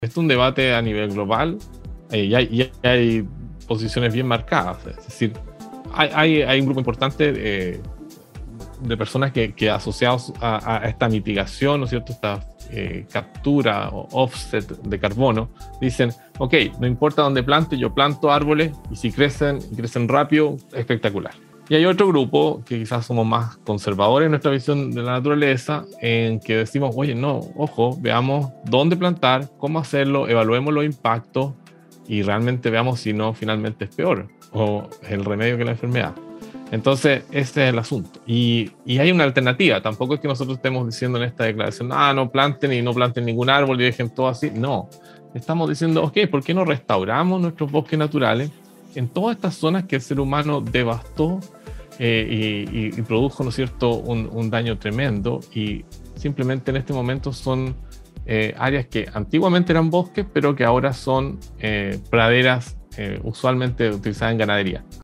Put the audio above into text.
es un debate a nivel global y hay posiciones bien marcadas. Es decir, hay un grupo importante de personas que asociados a esta mitigación, ¿no es cierto?, esta captura o offset de carbono, dicen, ok, no importa dónde plante, yo planto árboles y si crecen rápido, espectacular. Y hay otro grupo que quizás somos más conservadores en nuestra visión de la naturaleza, en que decimos, oye, no, ojo, veamos dónde plantar, cómo hacerlo, evaluemos los impactos y realmente veamos si no finalmente es peor o es el remedio que la enfermedad. Entonces, ese es el asunto. Y hay una alternativa. Tampoco es que nosotros estemos diciendo en esta declaración, no planten y no planten ningún árbol y dejen todo así. No, estamos diciendo, ok, ¿por qué no restauramos nuestros bosques naturales en todas estas zonas que el ser humano devastó y produjo, ¿no es cierto?, un daño tremendo? Y simplemente en este momento son áreas que antiguamente eran bosques, pero que ahora son praderas usualmente utilizadas en ganadería.